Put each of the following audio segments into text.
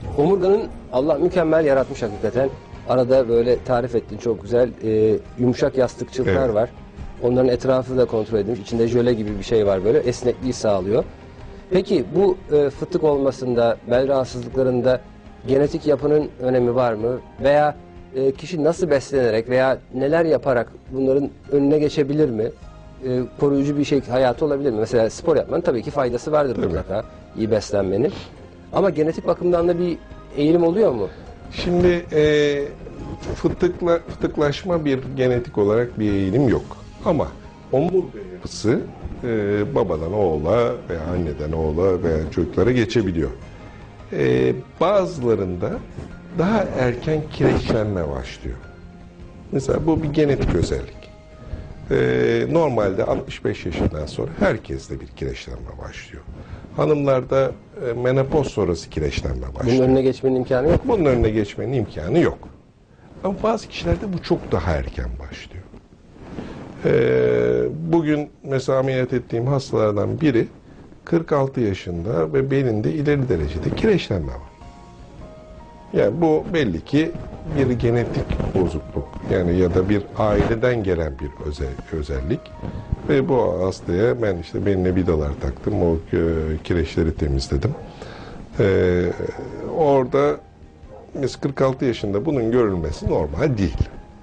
Omurganın Allah mükemmel yaratmış hakikaten. Arada böyle tarif ettiğin çok güzel yumuşak yastıkçıklar Evet. var. Onların etrafı da kontrol edilmiş. İçinde jöle gibi bir şey var böyle. Esnekliği sağlıyor. Peki bu fıtık olmasında, bel rahatsızlıklarında genetik yapının önemi var mı? Veya kişi nasıl beslenerek veya neler yaparak bunların önüne geçebilir mi? Koruyucu bir şey hayatı olabilir mi? Mesela spor yapmanın tabii ki faydası vardır mutlaka. İyi beslenmenin. Ama genetik bakımdan da bir eğilim oluyor mu? Şimdi fıtıklaşma bir genetik olarak bir eğilim yok. Ama omurga yapısı babadan oğula veya anneden oğula veya çocuklara geçebiliyor. Bazılarında daha erken kireçlenme başlıyor. Mesela bu bir genetik özellik. Normalde 65 yaşından sonra herkeste bir kireçlenme başlıyor. Hanımlarda menopoz sonrası kireçlenme başlıyor. Bunun önüne geçmenin imkanı yok mu? Bunun önüne geçmenin imkanı yok. Ama bazı kişilerde bu çok daha erken başlıyor. Bugün mesela ameliyat ettiğim hastalardan biri 46 yaşında ve belinde ileri derecede kireçlenme var. Yani bu belli ki bir genetik bozukluk yani ya da bir aileden gelen bir özellik ve bu hastaya ben işte beline vidalar taktım, o kireçleri temizledim. Orada mesela 46 yaşında bunun görülmesi normal değil.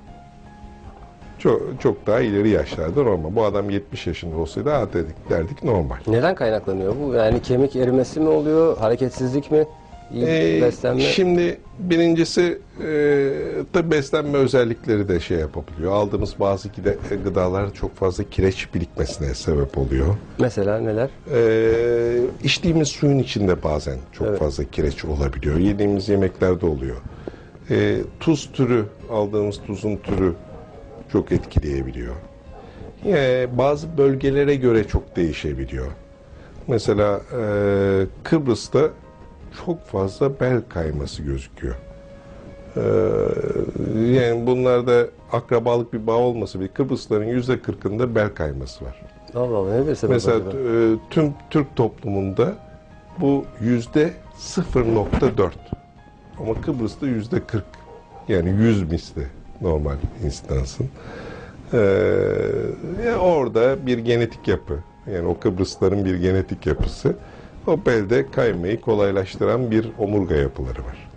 Çok daha ileri yaşlarda normal. Bu adam 70 yaşında olsaydı derdik normal. Neden kaynaklanıyor bu? Yani kemik erimesi mi oluyor, hareketsizlik mi? Beslenme. Şimdi birincisi tabii beslenme özellikleri de şey yapabiliyor. Aldığımız bazı gıdalar çok fazla kireç birikmesine sebep oluyor. Mesela neler? İçtiğimiz suyun içinde bazen çok fazla kireç olabiliyor. Yediğimiz yemeklerde oluyor. Tuz türü, aldığımız tuzun türü çok etkileyebiliyor. Bazı bölgelere göre çok değişebiliyor. Mesela Kıbrıs'ta çok fazla bel kayması gözüküyor. Yani bunlarda akrabalık bir bağ olmasa bile Kıbrısların %40'ında bel kayması var. Allah Allah, ne bir sebep mesela acaba? tüm Türk toplumunda bu %0.4 ama Kıbrıs'ta %40 yani 100 misli normal instansın. Yani orada bir genetik yapı yani o Kıbrısların bir genetik yapısı o belde kaymayı kolaylaştıran bir omurga yapıları var.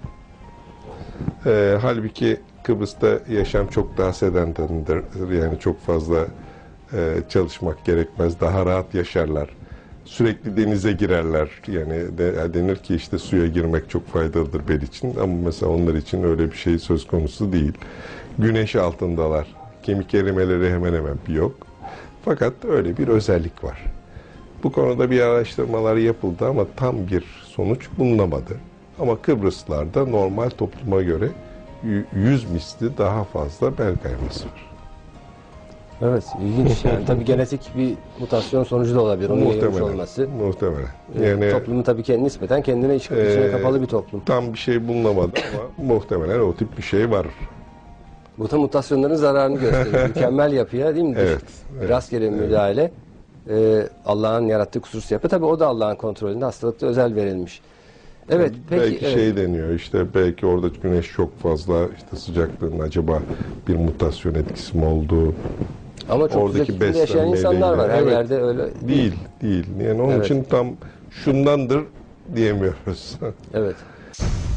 Halbuki Kıbrıs'ta yaşam çok daha sedenterdir. Yani çok fazla çalışmak gerekmez. Daha rahat yaşarlar. Sürekli denize girerler. Yani denir ki işte suya girmek çok faydalıdır bel için. Ama mesela onlar için öyle bir şey söz konusu değil. Güneş altındalar. Kemik erimeleri hemen hemen yok. Fakat öyle bir özellik var. Bu konuda bir araştırmalar yapıldı ama tam bir sonuç bulunamadı. Ama Kıbrıslılarda normal topluma göre 100 misli daha fazla bel kayması var. Evet, ilginç yani. Tabii genetik bir mutasyon sonucu da olabilir. Onun yayılmış olması. Muhtemelen. Yani, toplumun tabii nispeten kendine içine kapalı bir toplum. Tam bir şey bulunamadı ama muhtemelen o tip bir şey var. Bu da mutasyonların zararını gösteriyor. Mükemmel yapıya değil mi? Evet. Rastgele müdahale. Allah'ın yarattığı kusursuz yapı. Tabii o da Allah'ın kontrolünde, hastalıkta özel verilmiş. Evet, peki. Belki şey deniyor işte belki orada güneş çok fazla işte sıcaklığın acaba bir mutasyon etkisi mi oldu? Ama çok oradaki güzel yaşayan insanlar var. Her yerde öyle değil. Yani onun için tam şundandır diyemiyoruz. Evet.